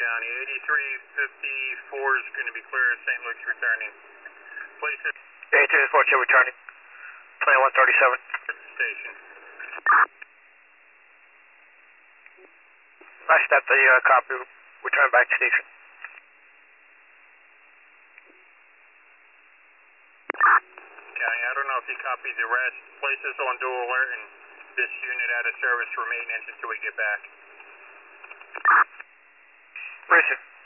County. 8354 is going to be clear of St. Luke's returning. Places. 8354 returning. 2137. Station. I stepped the copy. Return back to station. County, I don't know if you copied the rest. Places on dual alert and this unit out of service for maintenance until we get back. Receive.